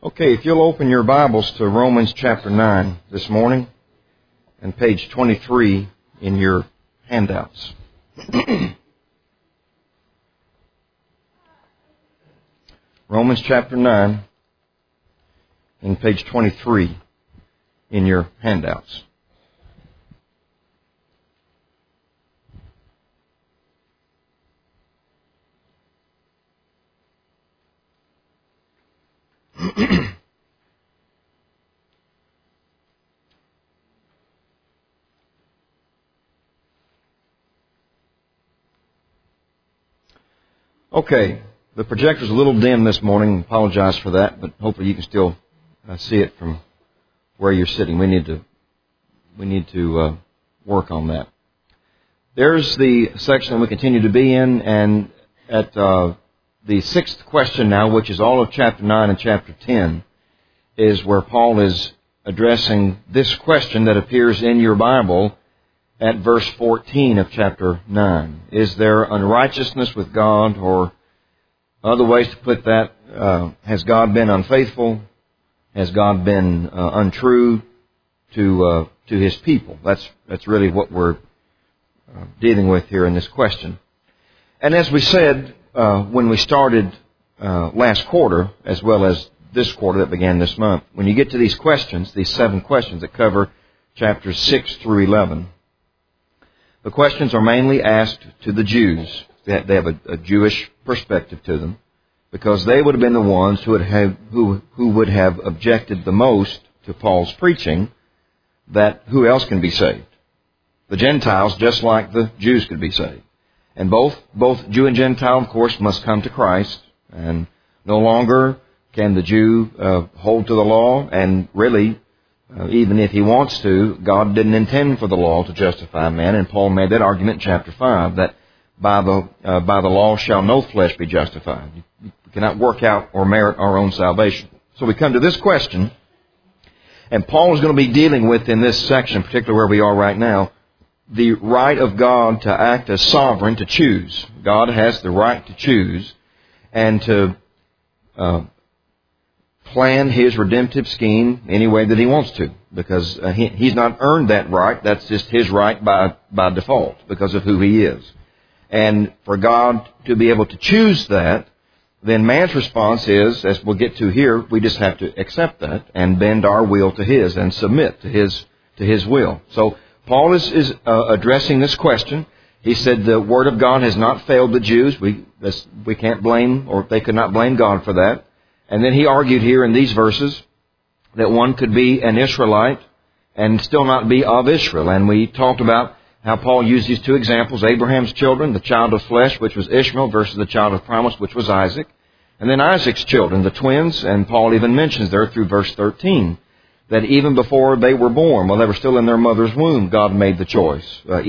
Okay, if you'll open your Bibles to Romans chapter 9 this morning and page 23 in your handouts. Romans chapter 9 and page 23 in your handouts. Okay, the projector's a little dim this morning. Apologize for that, but hopefully you can still see it from where you're sitting. We need to work on that. There's the section that we continue to be in, and at the sixth question now, which is all of chapter 9 and chapter 10, is where Paul is addressing this question that appears in your Bible at verse 14 of chapter 9. Is there unrighteousness with God, or other ways to put that, has God been unfaithful? Has God been untrue to His people? That's really what we're dealing with here in this question. And as we said when we started last quarter, as well as this quarter that began this month, when you get to these questions, these 7 questions that cover chapters 6 through 11, the questions are mainly asked to the Jews. They have a Jewish perspective to them, because they would have been the ones who would have objected the most to Paul's preaching that who else can be saved? The Gentiles, just like the Jews, could be saved. And both Jew and Gentile, of course, must come to Christ, and no longer can the Jew hold to the law, and really, even if he wants to, God didn't intend for the law to justify man, and Paul made that argument in chapter 5, that by the law shall no flesh be justified. We cannot work out or merit our own salvation. So we come to this question, and Paul is going to be dealing with in this section, particularly where we are right now, the right of God to act as sovereign, to choose. God has the right to choose and to plan His redemptive scheme any way that He wants to, because He's not earned that right. That's just His right by default because of who He is. And for God to be able to choose that, then man's response is, as we'll get to here, we just have to accept that and bend our will to His and submit to His will. So Paul is addressing this question. He said the Word of God has not failed the Jews. We can't blame, or they could not blame God for that. And then he argued here in these verses that one could be an Israelite and still not be of Israel. And we talked about how Paul used these 2 examples, Abraham's children, the child of flesh, which was Ishmael, versus the child of promise, which was Isaac. And then Isaac's children, the twins, and Paul even mentions there through verse 13 that even before they were born, while they were still in their mother's womb, God made the choice.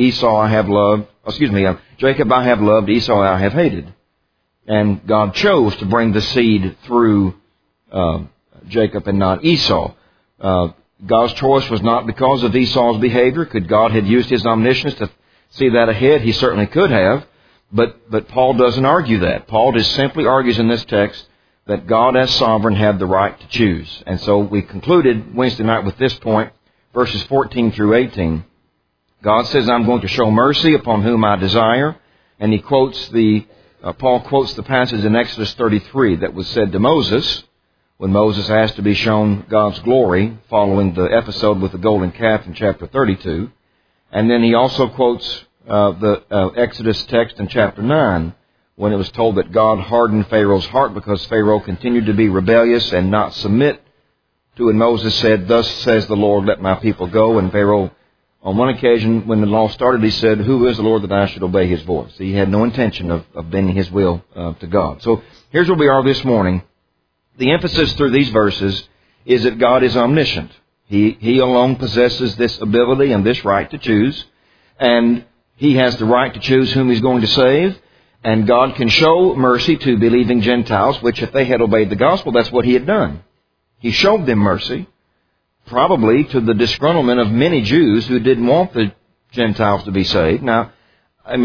Jacob I have loved, Esau I have hated. And God chose to bring the seed through Jacob and not Esau. God's choice was not because of Esau's behavior. Could God have used His omniscience to see that ahead? He certainly could have. But Paul doesn't argue that. Paul just simply argues in this text that God as sovereign had the right to choose. And so we concluded Wednesday night with this point, verses 14 through 18. God says, I'm going to show mercy upon whom I desire. And he quotes Paul quotes the passage in Exodus 33 that was said to Moses when Moses asked to be shown God's glory following the episode with the golden calf in chapter 32. And then he also quotes the Exodus text in chapter 9 when it was told that God hardened Pharaoh's heart because Pharaoh continued to be rebellious and not submit to it. Moses said, thus says the Lord, let my people go. And Pharaoh, on one occasion, when the law started, he said, who is the Lord that I should obey His voice? He had no intention of bending his will to God. So here's where we are this morning. The emphasis through these verses is that God is omniscient. He alone possesses this ability and this right to choose. And He has the right to choose whom He's going to save. And God can show mercy to believing Gentiles, which if they had obeyed the gospel, that's what He had done. He showed them mercy, probably to the disgruntlement of many Jews who didn't want the Gentiles to be saved. Now,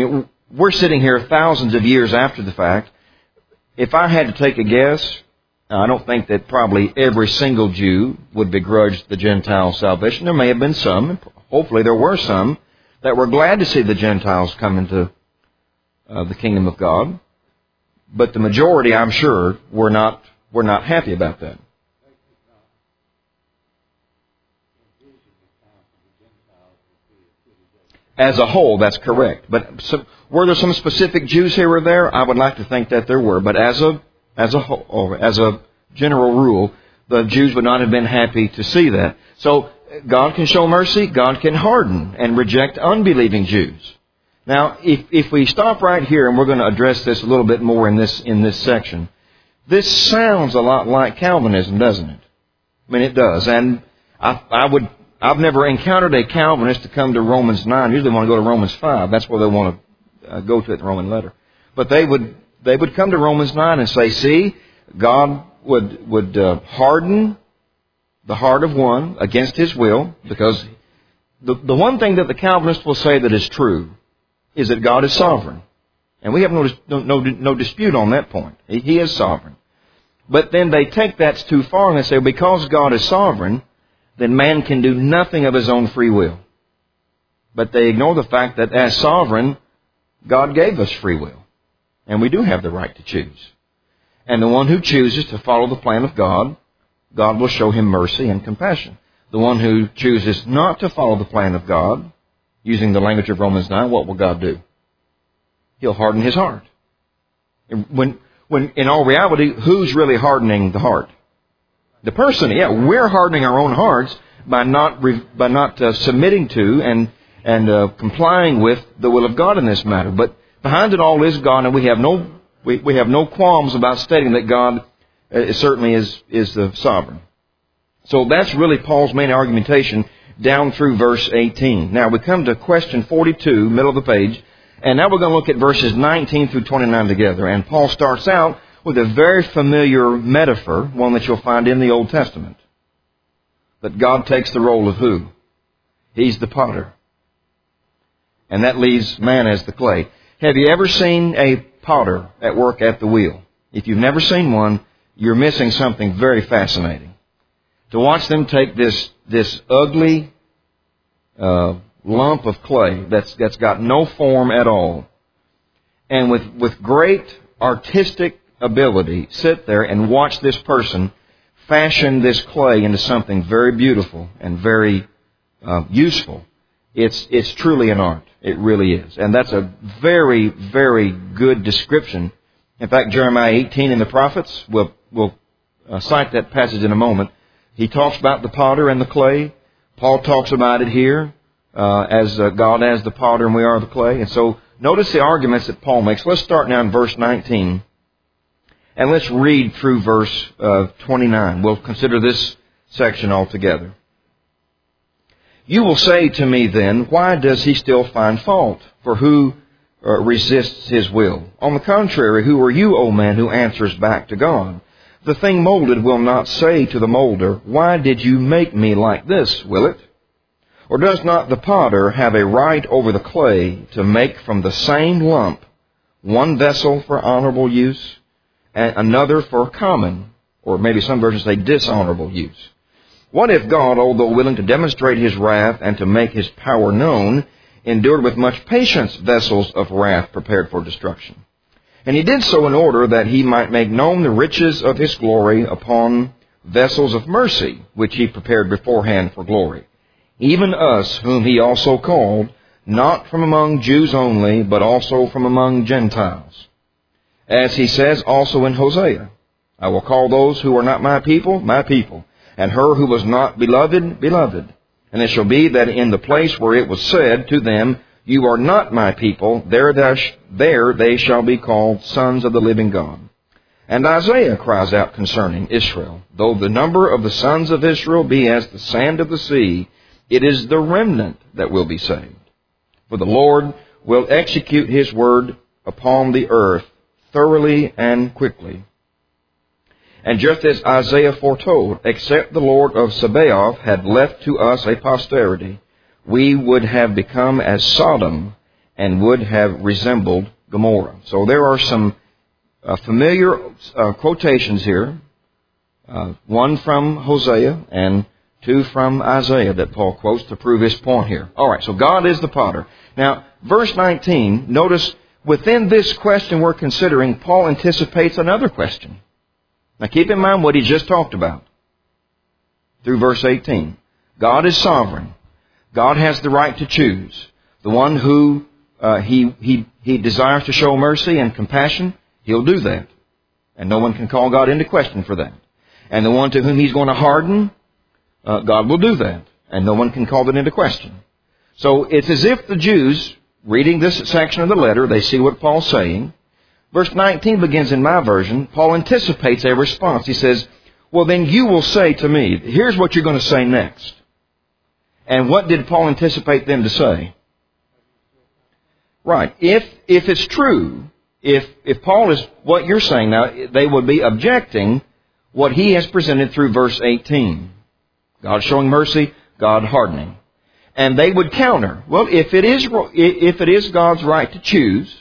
we're sitting here thousands of years after the fact. If I had to take a guess, Now, I don't think that probably every single Jew would begrudge the Gentiles' salvation. There may have been some, hopefully there were some, that were glad to see the Gentiles come into the kingdom of God. But the majority, I'm sure, were not happy about that. As a whole, that's correct. But were there some specific Jews here or there? I would like to think that there were. But as a whole, or as a general rule, the Jews would not have been happy to see that. So God can show mercy. God can harden and reject unbelieving Jews. Now, if we stop right here, and we're going to address this a little bit more in this section, this sounds a lot like Calvinism, doesn't it? I mean, it does. And I've never encountered a Calvinist to come to Romans 9. Usually they want to go to Romans 5. That's where they want to go to it in the Roman letter. But they would come to Romans 9 and say, see, God would harden the heart of one against his will, because the one thing that the Calvinist will say that is true is that God is sovereign. And we have no dispute on that point. He is sovereign. But then they take that too far and they say, because God is sovereign, then man can do nothing of his own free will. But they ignore the fact that as sovereign, God gave us free will. And we do have the right to choose. And the one who chooses to follow the plan of God, God will show him mercy and compassion. The one who chooses not to follow the plan of God, using the language of Romans 9, what will God do? He'll harden his heart. When in all reality, who's really hardening the heart? The person. Yeah, we're hardening our own hearts by not submitting to and complying with the will of God in this matter. But behind it all is God, and we have no qualms about stating that God certainly is the sovereign. So that's really Paul's main argumentation down through verse 18. Now we come to question 42, middle of the page, and now we're going to look at verses 19 through 29 together. And Paul starts out with a very familiar metaphor, one that you'll find in the Old Testament. That God takes the role of who? He's the potter. And that leaves man as the clay. Have you ever seen a potter at work at the wheel? If you've never seen one, you're missing something very fascinating. To watch them take this ugly lump of clay that's got no form at all, and with great artistic ability, sit there and watch this person fashion this clay into something very beautiful and very useful. It's truly an art. It really is. And that's a very, very good description. In fact, Jeremiah 18 in the prophets, we'll cite that passage in a moment. He talks about the potter and the clay. Paul talks about it here as God as the potter and we are the clay. And so notice the arguments that Paul makes. Let's start now in verse 19. And let's read through verse 29. We'll consider this section altogether. You will say to me then, why does he still find fault? For who resists his will? On the contrary, who are you, O man, who answers back to God? The thing molded will not say to the molder, why did you make me like this, will it? Or does not the potter have a right over the clay to make from the same lump one vessel for honorable use, and another for common, or maybe some versions say dishonorable use? What if God, although willing to demonstrate his wrath and to make his power known, endured with much patience vessels of wrath prepared for destruction? And he did so in order that he might make known the riches of his glory upon vessels of mercy, which he prepared beforehand for glory. Even us, whom he also called, not from among Jews only, but also from among Gentiles. As he says also in Hosea, I will call those who are not my people, and her who was not beloved, beloved. And it shall be that in the place where it was said to them, you are not my people, there they shall be called sons of the living God. And Isaiah cries out concerning Israel, though the number of the sons of Israel be as the sand of the sea, it is the remnant that will be saved. For the Lord will execute his word upon the earth thoroughly and quickly. And just as Isaiah foretold, except the Lord of Sabaoth had left to us a posterity, we would have become as Sodom and would have resembled Gomorrah. So there are some familiar quotations here One from Hosea and two from Isaiah that Paul quotes to prove his point here. All right, so God is the potter. Now, verse 19, notice within this question we're considering, Paul anticipates another question. Now keep in mind what he just talked about through verse 18. God is sovereign. God has the right to choose. The one who he desires to show mercy and compassion, He'll do that. And no one can call God into question for that. And the one to whom He's going to harden, God will do that. And no one can call that into question. So it's as if the Jews, reading this section of the letter, they see what Paul's saying. Verse 19 begins in my version. Paul anticipates a response. He says, well, then you will say to me, here's what you're going to say next. And what did Paul anticipate them to say? Right. If it's true, if Paul is what you're saying now, they would be objecting what he has presented through verse 18. God showing mercy, God hardening. And they would counter, well, if it is God's right to choose,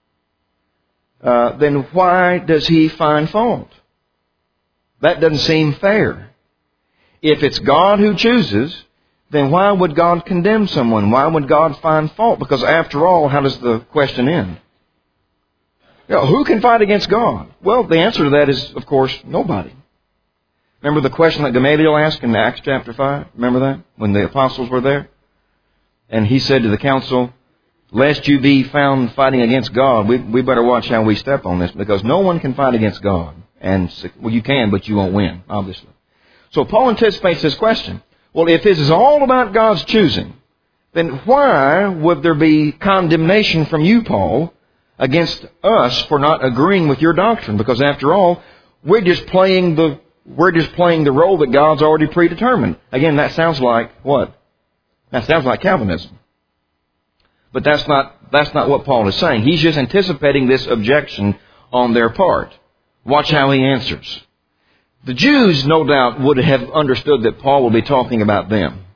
then why does He find fault? That doesn't seem fair. If it's God who chooses, then why would God condemn someone? Why would God find fault? Because after all, how does the question end? You know, who can fight against God? Well, the answer to that is, of course, nobody. Remember the question that Gamaliel asked in Acts chapter 5? Remember that? When the apostles were there? And he said to the council, lest you be found fighting against God, we better watch how we step on this, because no one can fight against God. And, well, you can, but you won't win, obviously. So Paul anticipates this question. Well, if this is all about God's choosing, then why would there be condemnation from you, Paul, against us for not agreeing with your doctrine? Because after all, we're just playing the role that God's already predetermined. Again, that sounds like what? That sounds like Calvinism. But that's not what Paul is saying. He's just anticipating this objection on their part. Watch how he answers. The Jews, no doubt, would have understood that Paul would be talking about them.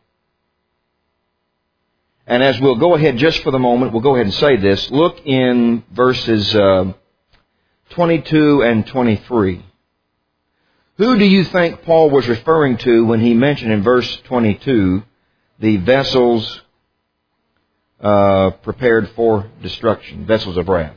And as we'll go ahead just for the moment, we'll go ahead and say this. Look in verses 22 and 23. Who do you think Paul was referring to when he mentioned in verse 22 the vessels prepared for destruction, vessels of wrath?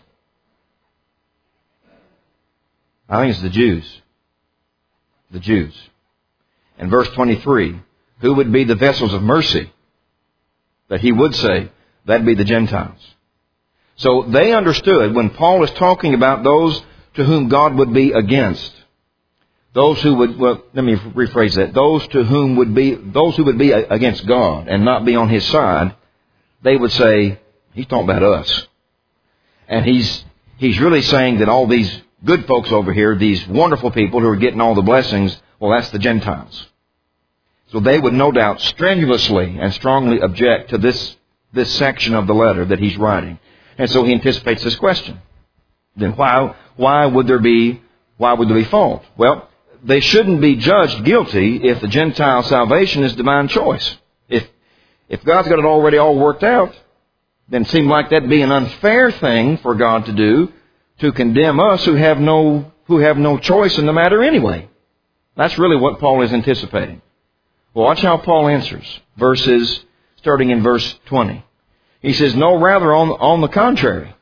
I think it's the Jews. The Jews. And verse 23, who would be the vessels of mercy? That he would say, that'd be the Gentiles. So they understood when Paul is talking about those to whom God would be against, those who would, well, let me rephrase that, those who would be against God and not be on His side, they would say, he's talking about us. And he's really saying that all these good folks over here, these wonderful people who are getting all the blessings, well, that's the Gentiles. So they would no doubt strenuously and strongly object to this section of the letter that he's writing. And so he anticipates this question. Then why would there be fault? Well, they shouldn't be judged guilty if the Gentile salvation is divine choice. If God's got it already all worked out, then it seems like that'd be an unfair thing for God to do, to condemn us who have no choice in the matter anyway. That's really what Paul is anticipating. Well, watch how Paul answers. Starting in verse 20. He says, no, rather on the contrary.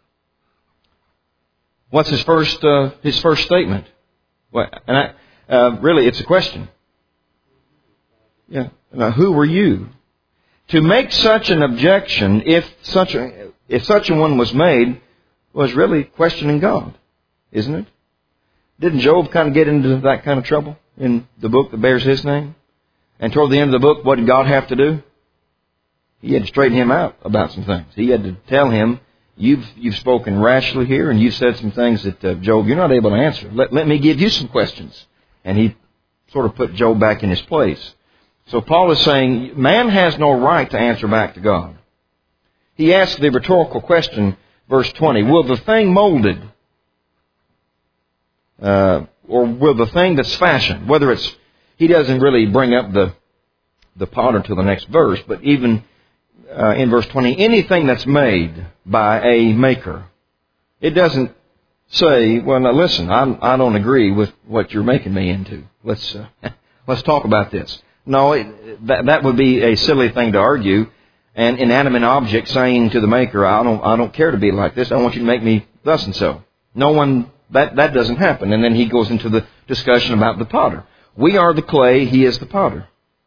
What's his first statement? Well, really, it's a question. Yeah. Now, who were you? To make such an objection, if such a one was made, was really questioning God, isn't it? Didn't Job kind of get into that kind of trouble in the book that bears his name? And toward the end of the book, what did God have to do? He had to straighten him out about some things. He had to tell him, you've spoken rashly here, and you've said some things that, Job, you're not able to answer. Let me give you some questions. And he sort of put Job back in his place. So Paul is saying, man has no right to answer back to God. He asks the rhetorical question, verse 20, will the thing molded, or will the thing that's fashioned, whether it's, he doesn't really bring up the potter to the next verse, but even in verse 20, anything that's made by a maker, it doesn't say, well, now listen, I don't agree with what you're making me into. Let's talk about this. No, that would be a silly thing to argue. An inanimate object saying to the Maker, I don't care to be like this. I want you to make me thus and so. No one, that doesn't happen. And then he goes into the discussion about the potter. We are the clay, he is the potter.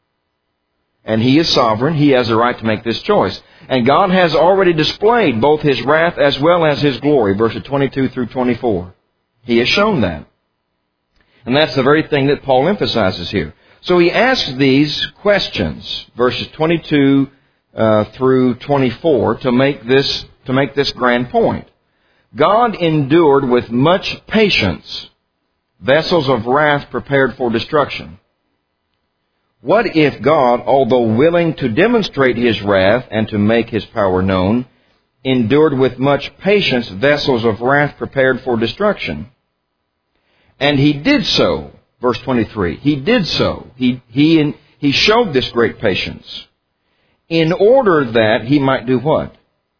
And he is sovereign. He has the right to make this choice. And God has already displayed both his wrath as well as his glory, verses 22 through 24. He has shown that. And that's the very thing that Paul emphasizes here. So he asks these questions, verses 22 through 24, to make this grand point. God endured with much patience vessels of wrath prepared for destruction. What if God, although willing to demonstrate his wrath and to make his power known, endured with much patience vessels of wrath prepared for destruction? And he did so, verse 23. He did so. He showed this great patience in order that he might do what?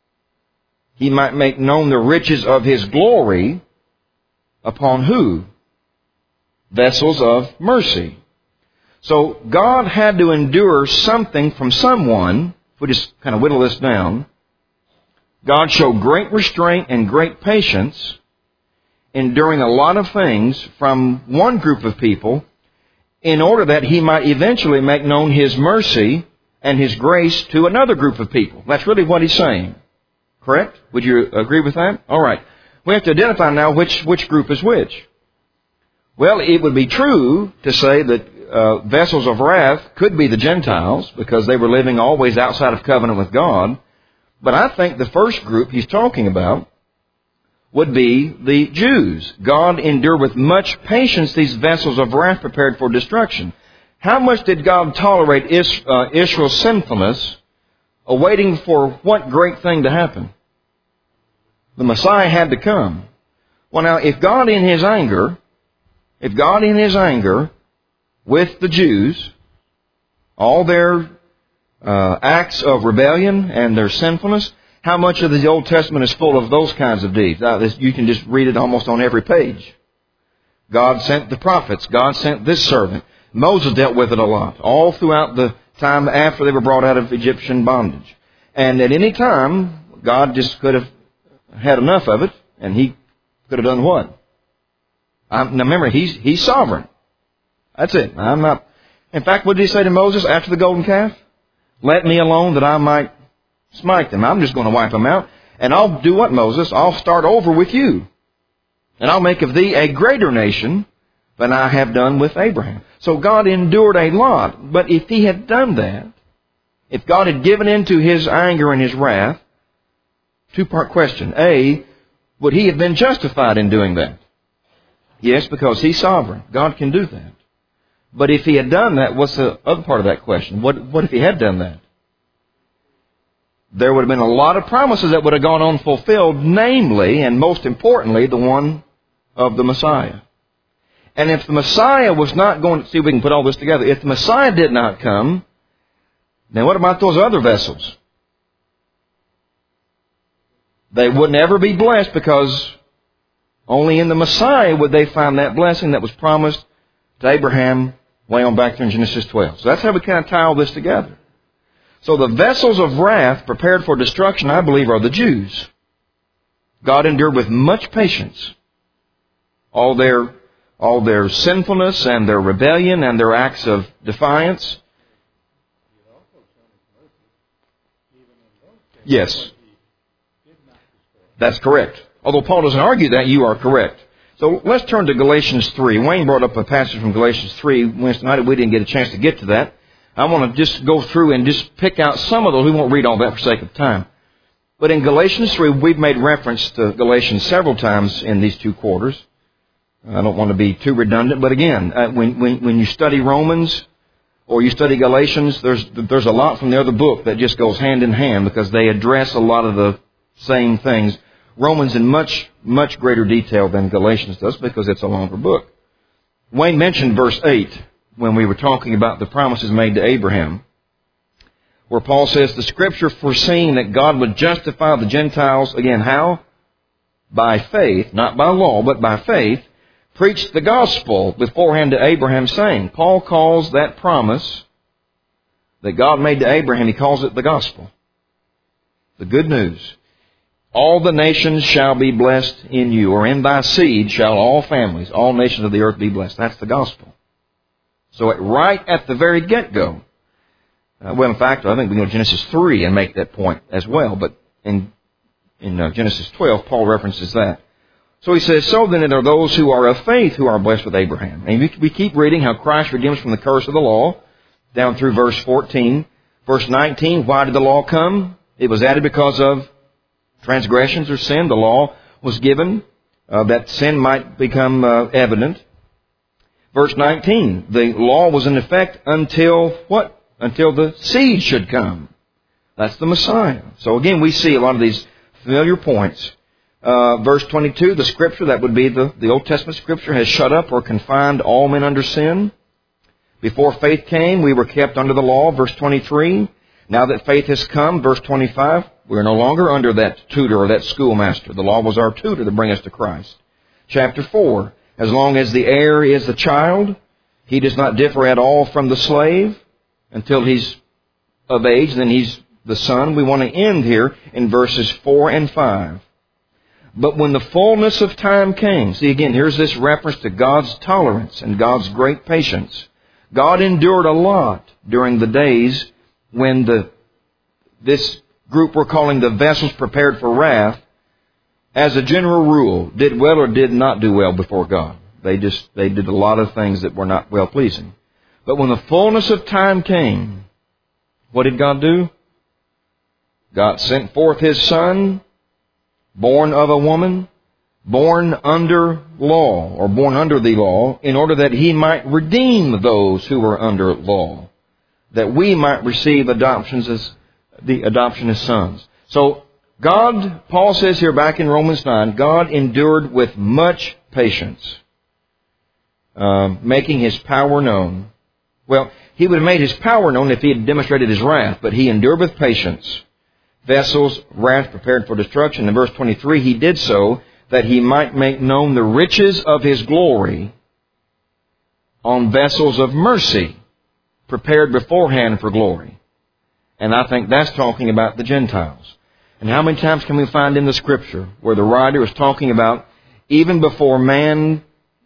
He might make known the riches of his glory upon who? Vessels of mercy. So God had to endure something from someone. If we just kind of whittle this down, God showed great restraint and great patience, enduring a lot of things from one group of people in order that he might eventually make known his mercy and his grace to another group of people. That's really what he's saying. Correct? Would you agree with that? All right. We have to identify now which group is which. Well, it would be true to say that vessels of wrath could be the Gentiles because they were living always outside of covenant with God. But I think the first group he's talking about would be the Jews. God endured with much patience these vessels of wrath prepared for destruction. How much did God tolerate Israel's sinfulness, awaiting for what great thing to happen? The Messiah had to come. Well, now, if God in his anger with the Jews, all their acts of rebellion and their sinfulness, how much of the Old Testament is full of those kinds of deeds? You can just read it almost on every page. God sent the prophets. God sent this servant. Moses dealt with it a lot, all throughout the time after they were brought out of Egyptian bondage. And at any time, God just could have had enough of it, and he could have done what? Now remember, he's sovereign. That's it. I'm not. In fact, what did he say to Moses after the golden calf? Let me alone that I might smite them. I'm just going to wipe them out. And I'll do what, Moses? I'll start over with you. And I'll make of thee a greater nation than I have done with Abraham. So God endured a lot. But if he had done that, if God had given in to his anger and his wrath, two-part question. A, would he have been justified in doing that? Yes, because he's sovereign. God can do that. But if he had done that, what's the other part of that question? What if he had done that? There would have been a lot of promises that would have gone unfulfilled, namely, and most importantly, the one of the Messiah. And if the Messiah was not going to, see if we can put all this together, if the Messiah did not come, then what about those other vessels? They would never be blessed because only in the Messiah would they find that blessing that was promised to Abraham way on back there in Genesis 12. So that's how we kind of tie all this together. So the vessels of wrath prepared for destruction, I believe, are the Jews. God endured with much patience all their sinfulness and their rebellion and their acts of defiance. Yes. That's correct. Although Paul doesn't argue that, you are correct. So let's turn to Galatians 3. Wayne brought up a passage from Galatians 3 Wednesday night. We didn't get a chance to get to that. I want to just go through and just pick out some of those. We won't read all that for sake of time. But in Galatians 3, we've made reference to Galatians several times in these two quarters. I don't want to be too redundant, but again, when you study Romans or you study Galatians, there's a lot from the other book that just goes hand in hand because they address a lot of the same things. Romans in much, much greater detail than Galatians does because it's a longer book. Wayne mentioned verse 8 when we were talking about the promises made to Abraham, where Paul says, the Scripture foreseeing that God would justify the Gentiles, again, how? by faith, not by law, but by faith, preached the gospel beforehand to Abraham, saying, Paul calls that promise that God made to Abraham, he calls it the gospel. The good news. All the nations shall be blessed in you, or in thy seed shall all families, all nations of the earth be blessed. That's the gospel. So right at the very get-go, well, in fact, I think we go to Genesis 3 and make that point as well, but in Genesis 12, Paul references that. So he says, so then it are those who are of faith who are blessed with Abraham. And we keep reading how Christ redeems from the curse of the law, down through verse 14. Verse 19, why did the law come? It was added because of transgressions or sin. The law was given that sin might become evident. Verse 19, the law was in effect until what? Until the seed should come. That's the Messiah. So again, we see a lot of these familiar points. Verse 22, the Scripture, that would be the Old Testament Scripture, has shut up or confined all men under sin. Before faith came, we were kept under the law. Verse 23, now that faith has come, verse 25, we're no longer under that tutor or that schoolmaster. The law was our tutor to bring us to Christ. Chapter 4, as long as the heir is the child, he does not differ at all from the slave until he's of age, then he's the son. We want to end here in verses 4 and 5. But when the fullness of time came, see again, here's this reference to God's tolerance and God's great patience. God endured a lot during the days when this group we're calling the vessels prepared for wrath, as a general rule, did well or did not do well before God. They did a lot of things that were not well-pleasing. But when the fullness of time came, what did God do? God sent forth His Son, born of a woman, born under law, or born under the law, in order that He might redeem those who were under law, that we might receive adoption as sons. So God, Paul says here back in Romans 9, God endured with much patience, making His power known. Well, He would have made His power known if He had demonstrated His wrath, but He endured with patience vessels, wrath prepared for destruction. In verse 23, He did so that He might make known the riches of His glory on vessels of mercy, prepared beforehand for glory. And I think that's talking about the Gentiles. And how many times can we find in the Scripture where the writer is talking about even before man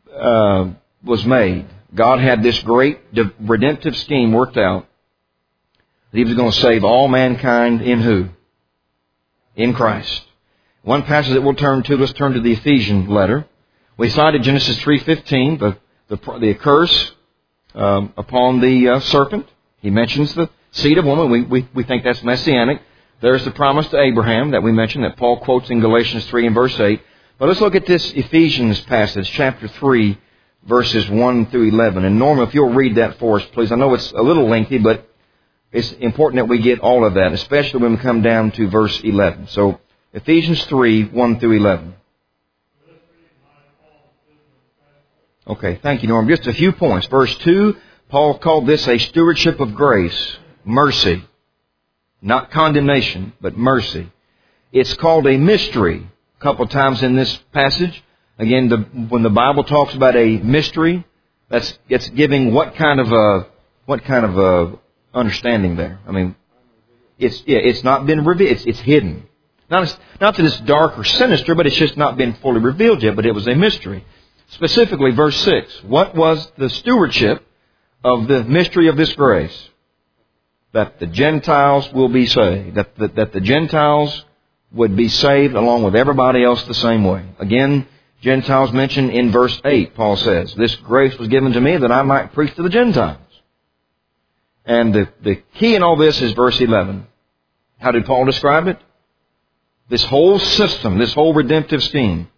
was made, God had this great redemptive scheme worked out that He was going to save all mankind in who? In Christ. One passage that we'll turn to, let's turn to the Ephesian letter. We cited Genesis 3:15, the curse upon the serpent. He mentions the seed of woman. We think that's messianic. There's the promise to Abraham that we mentioned that Paul quotes in Galatians 3 and verse 8. But let's look at this Ephesians passage, chapter 3, verses 1 through 11. And Norma, if you'll read that for us, please. I know it's a little lengthy, but it's important that we get all of that, especially when we come down to verse 11. So, Ephesians 3, 1 through 11. Okay, thank you, Norm. Just a few points. Verse 2, Paul called this a stewardship of grace, mercy. Not condemnation, but mercy. It's called a mystery a couple of times in this passage. Again, when the Bible talks about a mystery, it's giving what kind of a understanding there. I mean, it's not been revealed. It's hidden. Not that it's dark or sinister, but it's just not been fully revealed yet. But it was a mystery. Specifically, verse 6. What was the stewardship of the mystery of this grace? That the Gentiles will be saved. That the Gentiles would be saved along with everybody else the same way. Again, Gentiles mentioned in verse 8, Paul says, this grace was given to me that I might preach to the Gentiles. And the key in all this is verse 11. How did Paul describe it? This whole system, this whole redemptive scheme,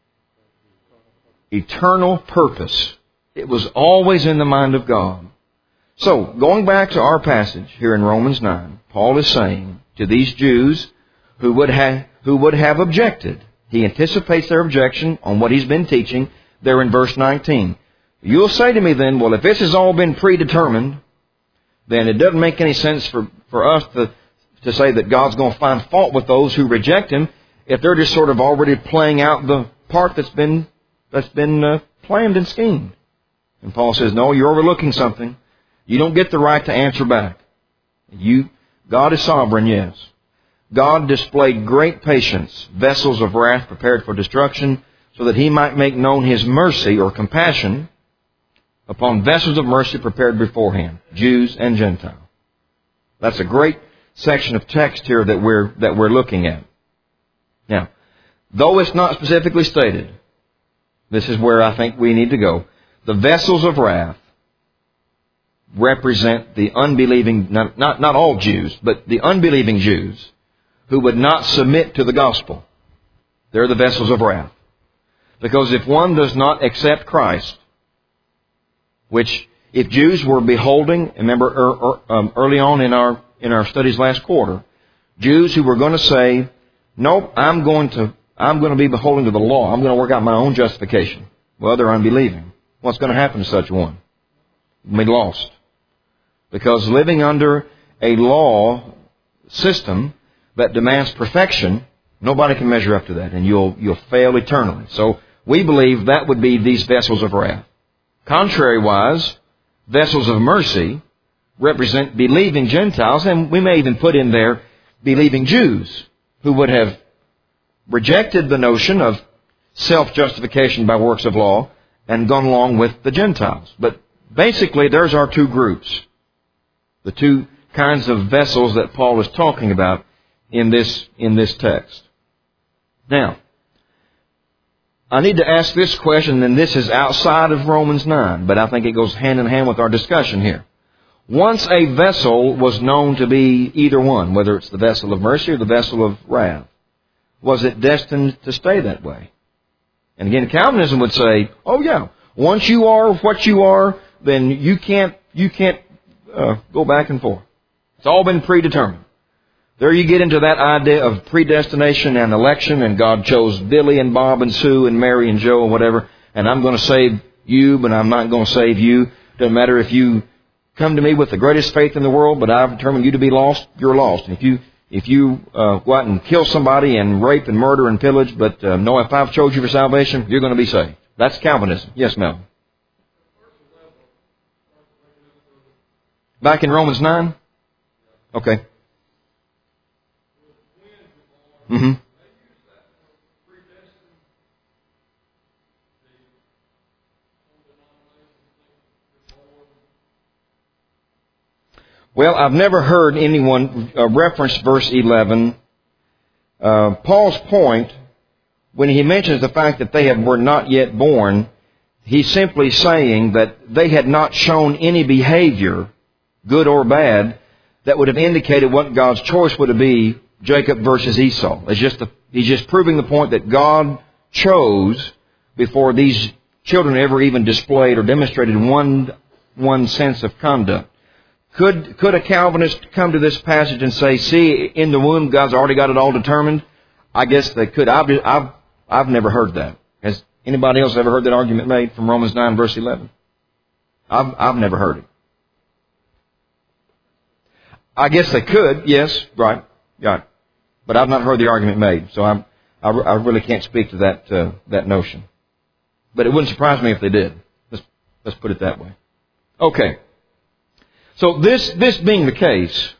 eternal purpose. It was always in the mind of God. So, going back to our passage here in Romans 9, Paul is saying to these Jews who would have objected, he anticipates their objection on what he's been teaching there in verse 19. You'll say to me then, well, if this has all been predetermined, then it doesn't make any sense for us to say that God's going to find fault with those who reject Him. if they're just sort of already playing out the part that's been planned and schemed. And Paul says, no, you're overlooking something. You don't get the right to answer back. God is sovereign, yes. God displayed great patience, vessels of wrath prepared for destruction, so that He might make known His mercy or compassion upon vessels of mercy prepared beforehand, Jews and Gentiles. That's a great section of text here that we're looking at. Now, though it's not specifically stated, this is where I think we need to go. The vessels of wrath represent the unbelieving, not all Jews, but the unbelieving Jews who would not submit to the gospel. They're the vessels of wrath. Because if one does not accept Christ, which if Jews were beholding, remember early on in our studies last quarter, Jews who were going to say, nope, I'm going to be beholding to the law. I'm going to work out my own justification. Well, they're unbelieving. What's going to happen to such one? They'll be lost. Because living under a law system that demands perfection, nobody can measure up to that, and you'll fail eternally. So we believe that would be these vessels of wrath. Contrary-wise, vessels of mercy represent believing Gentiles, and we may even put in there believing Jews who would have rejected the notion of self-justification by works of law and gone along with the Gentiles. But basically, there's our two groups. The two kinds of vessels that Paul is talking about in this text. Now, I need to ask this question, and this is outside of Romans 9, but I think it goes hand in hand with our discussion here. Once a vessel was known to be either one, whether it's the vessel of mercy or the vessel of wrath, was it destined to stay that way? And again, Calvinism would say, oh yeah, once you are what you are, then you can't go back and forth. It's all been predetermined. There you get into that idea of predestination and election, and God chose Billy and Bob and Sue and Mary and Joe and whatever, and I'm going to save you, but I'm not going to save you. Doesn't matter if you come to me with the greatest faith in the world, but I've determined you to be lost, you're lost. And if you go out and kill somebody and rape and murder and pillage, but no, if I've chose you for salvation, you're going to be saved. That's Calvinism. Yes, Mel. Back in Romans 9? Okay. Mm-hmm. Well, I've never heard anyone reference verse 11. Paul's point, when he mentions the fact that they were not yet born, he's simply saying that they had not shown any behavior, good or bad, that would have indicated what God's choice would be, Jacob versus Esau. He's just proving the point that God chose before these children ever even displayed or demonstrated one sense of conduct. Could a Calvinist come to this passage and say, see, in the womb, God's already got it all determined? I guess they could. I've never heard that. Has anybody else ever heard that argument made from Romans 9, verse 11? I've never heard it. I guess they could, yes, right. But I've not heard the argument made, so I really can't speak to that notion. But it wouldn't surprise me if they did. Let's put it that way. Okay. So this being the case,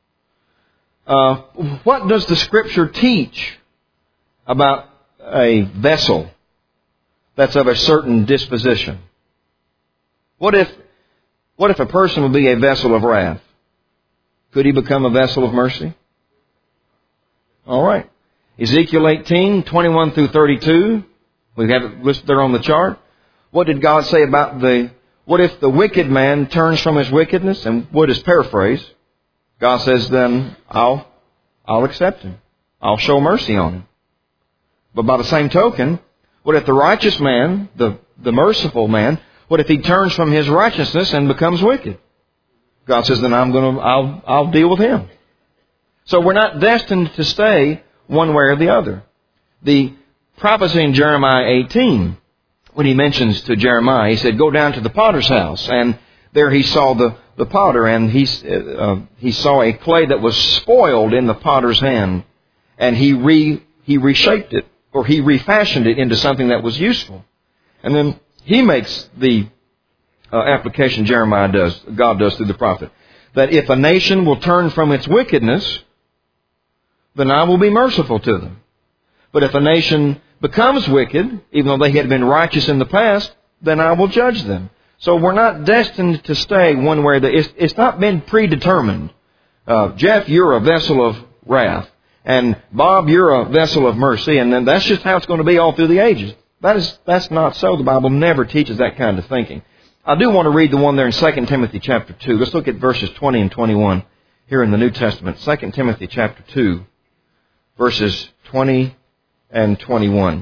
what does the Scripture teach about a vessel that's of a certain disposition? What if a person would be a vessel of wrath? Could he become a vessel of mercy? All right. Ezekiel 18, 21 through 32. We have it listed there on the chart. What did God say about what if the wicked man turns from his wickedness? And what is paraphrase? God says, then I'll accept him. I'll show mercy on him. But by the same token, what if the righteous man, the merciful man, what if he turns from his righteousness and becomes wicked? God says, then I'll deal with him. So we're not destined to stay one way or the other. The prophecy in Jeremiah 18, when he mentions to Jeremiah, he said, go down to the potter's house. And there he saw the potter, and he saw a clay that was spoiled in the potter's hand. And he He reshaped it, or He refashioned it into something that was useful. And then He makes the application Jeremiah does, God does through the prophet, that if a nation will turn from its wickedness, then I will be merciful to them. But if a nation becomes wicked, even though they had been righteous in the past, then I will judge them. So we're not destined to stay one way or the other. It's not been predetermined. Jeff, you're a vessel of wrath. And Bob, you're a vessel of mercy. And then that's just how it's going to be all through the ages. That's not so. The Bible never teaches that kind of thinking. I do want to read the one there in 2 Timothy chapter 2. Let's look at verses 20 and 21 here in the New Testament. 2 Timothy chapter 2, verses 20 and 21.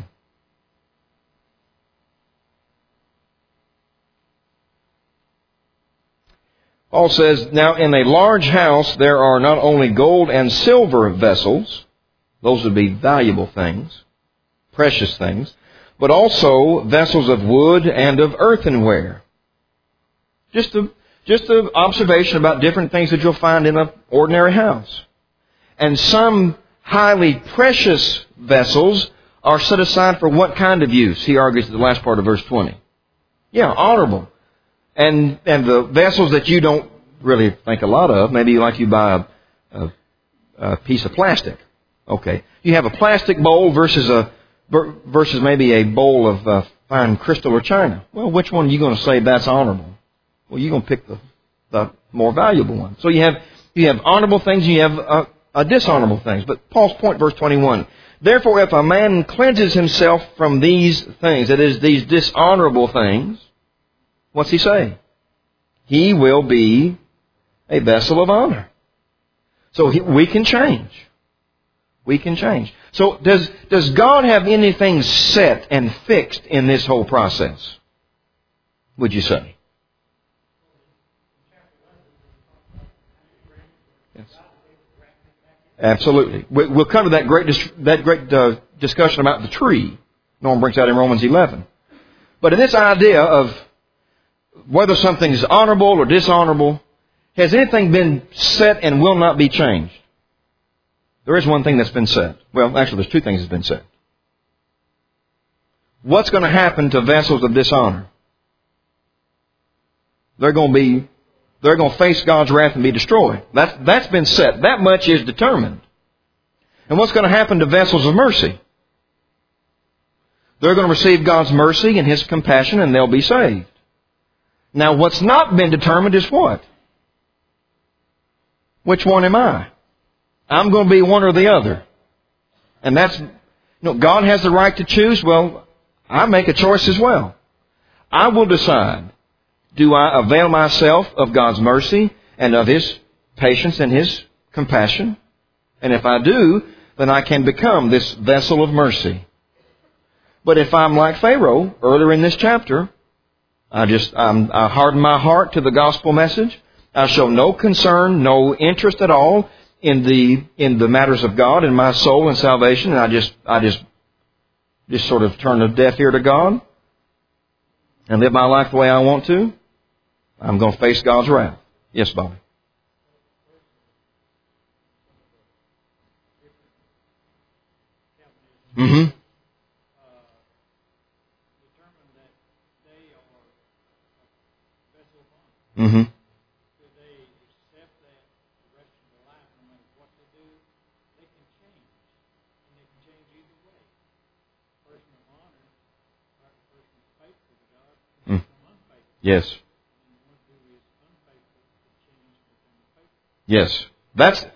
Paul says, "Now in a large house there are not only gold and silver vessels," those would be valuable things, precious things, "but also vessels of wood and of earthenware." Just an observation about different things that you'll find in an ordinary house. "And some highly precious vessels are set aside for what kind of use?" He argues at the last part of verse 20. Yeah, honorable. And the vessels that you don't really think a lot of, maybe like you buy a piece of plastic. Okay. You have a plastic bowl versus maybe a bowl of fine crystal or china. Well, which one are you going to say that's honorable? Well, you're going to pick the more valuable one. So you have honorable things and you have dishonorable things. But Paul's point, verse 21, "Therefore, if a man cleanses himself from these things," that is, these dishonorable things, what's he saying? He will be a vessel of honor. So we can change. We can change. So does God have anything set and fixed in this whole process? Would you say? Yes. Absolutely. We'll come to that great discussion about the tree. Norm brings out in Romans 11. But in this idea of whether something is honorable or dishonorable, has anything been set and will not be changed? There is one thing that's been said. Well, actually, there's two things that's been said. What's going to happen to vessels of dishonor? They're going to face God's wrath and be destroyed. That's been set. That much is determined. And what's going to happen to vessels of mercy? They're going to receive God's mercy and His compassion, and they'll be saved. Now, what's not been determined is what? Which one am I? I'm going to be one or the other. And that's, God has the right to choose. Well, I make a choice as well. I will decide, do I avail myself of God's mercy and of His patience and His compassion? And if I do, then I can become this vessel of mercy. But if I'm like Pharaoh, earlier in this chapter, I harden my heart to the gospel message. I show no concern, no interest at all in the matters of God and my soul and salvation, and I just sort of turn a deaf ear to God and live my life the way I want to. I'm going to face God's wrath. Yes, Bobby. Mm-hmm. Mm-hmm. Yes. Yes. That's...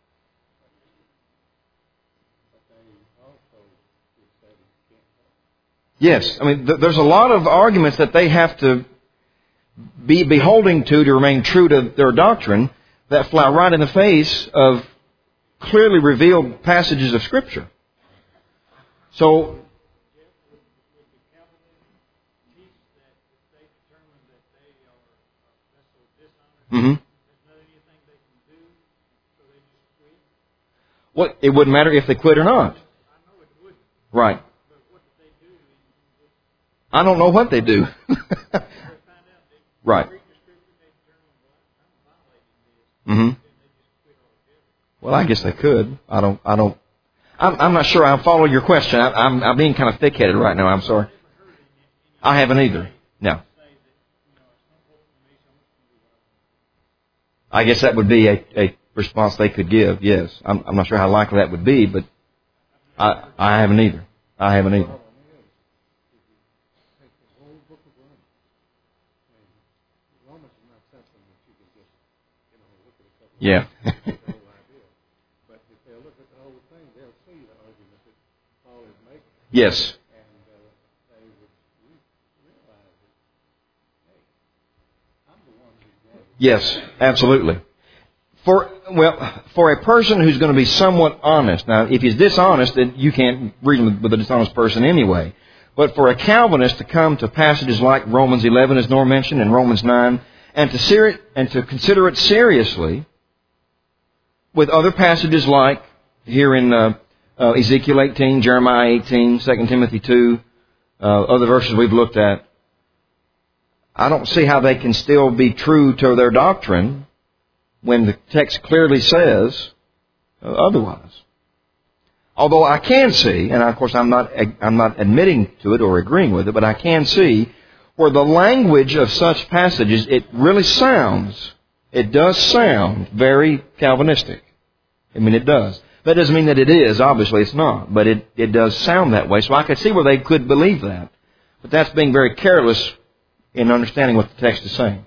Yes. I mean, there's a lot of arguments that they have to be beholding to remain true to their doctrine that fly right in the face of clearly revealed passages of Scripture. So... Mm-hmm. Well, it wouldn't matter if they quit or not. Right. I don't know what they do. Right. Mm-hmm. Well, I guess they could. I I'm not sure I follow your question. I'm being kind of thick-headed right now. I'm sorry. I haven't either. No. I guess that would be a response they could give, yes. I'm not sure how likely that would be, but I haven't either. I haven't either. Yeah. Yes. Yes, absolutely. For a person who's going to be somewhat honest, now if he's dishonest, then you can't reason with a dishonest person anyway. But for a Calvinist to come to passages like Romans 11, as Norm mentioned, and Romans 9, and to consider it seriously, with other passages like here in Ezekiel 18, Jeremiah 18, 2 Timothy 2, other verses we've looked at, I don't see how they can still be true to their doctrine when the text clearly says otherwise. Although I can see, and of course I'm not admitting to it or agreeing with it, but I can see where the language of such passages, it does sound very Calvinistic. I mean, it does. That doesn't mean that it is. Obviously, it's not. But it does sound that way. So I could see where they could believe that. But that's being very careless in understanding what the text is saying.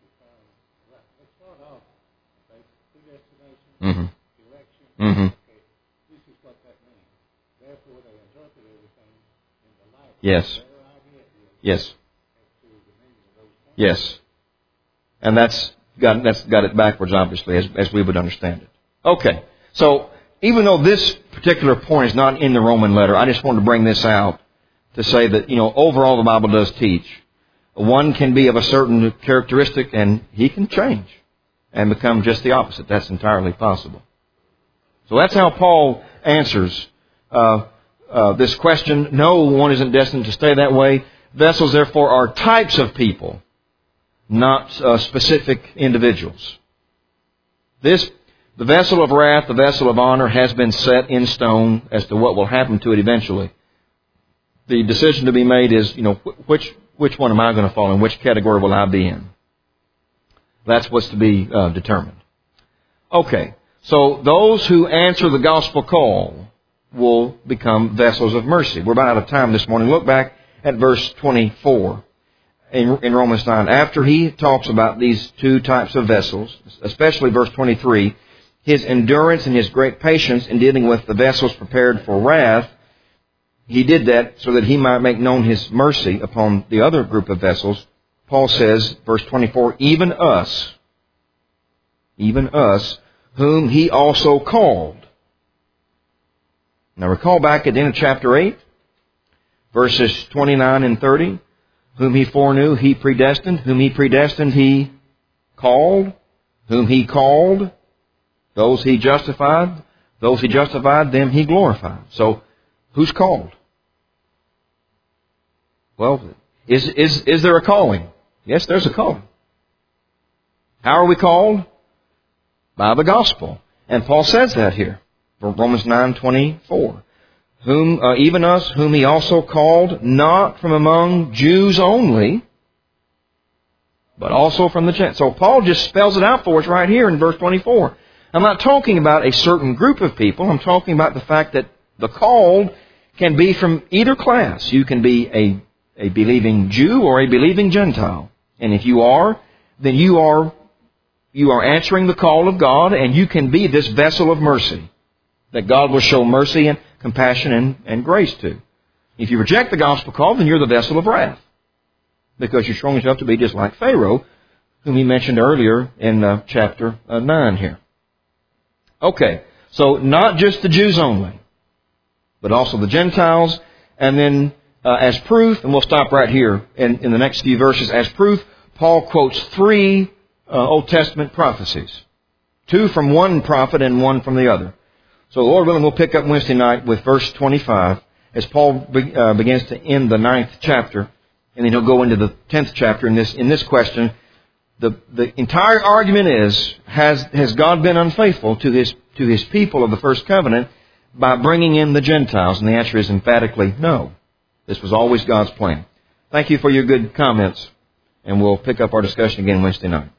Mm-hmm. Mm-hmm. Yes. Yes. Yes. And that's got it backwards, obviously, as we would understand it. Okay. So, even though this particular point is not in the Roman letter, I just wanted to bring this out to say that, overall the Bible does teach. One can be of a certain characteristic and he can change and become just the opposite. That's entirely possible. So that's how Paul answers this question. No, one isn't destined to stay that way. Vessels, therefore, are types of people, not specific individuals. The vessel of wrath, the vessel of honor, has been set in stone as to what will happen to it eventually. The decision to be made is, which one am I going to fall in? Which category will I be in? That's what's to be determined. Okay, so those who answer the gospel call will become vessels of mercy. We're about out of time this morning. Look back at verse 24 in Romans 9. After he talks about these two types of vessels, especially verse 23, his endurance and his great patience in dealing with the vessels prepared for wrath, he did that so that he might make known his mercy upon the other group of vessels. Paul says, verse 24, even us, whom he also called. Now recall back at the end of chapter 8, verses 29 and 30. Whom he foreknew, he predestined. Whom he predestined, he called. Whom he called, those he justified. Those he justified, them he glorified. So, who's called? Well, is there a calling? Yes, there's a calling. How are we called? By the gospel. And Paul says that here. Romans 9:24. Whom, even us, whom he also called, not from among Jews only, but also from the Gentiles. So Paul just spells it out for us right here in verse 24. I'm not talking about a certain group of people. I'm talking about the fact that the called can be from either class. You can be a believing Jew or a believing Gentile. And if you are, then you are answering the call of God, and you can be this vessel of mercy that God will show mercy and compassion and grace to. If you reject the gospel call, then you're the vessel of wrath, because you're showing yourself to be just like Pharaoh, whom he mentioned earlier in chapter 9 here. Okay, so not just the Jews only, but also the Gentiles, and then as proof, and we'll stop right here in the next few verses, as proof, Paul quotes 3 Old Testament prophecies. 2 from one prophet and 1 from the other. So, Lord willing, we'll pick up Wednesday night with verse 25 as Paul begins to end the 9th chapter, and then he'll go into the 10th chapter in this question. The entire argument is, has God been unfaithful to his people of the first covenant by bringing in the Gentiles? And the answer is emphatically no. This was always God's plan. Thank you for your good comments, and we'll pick up our discussion again Wednesday night.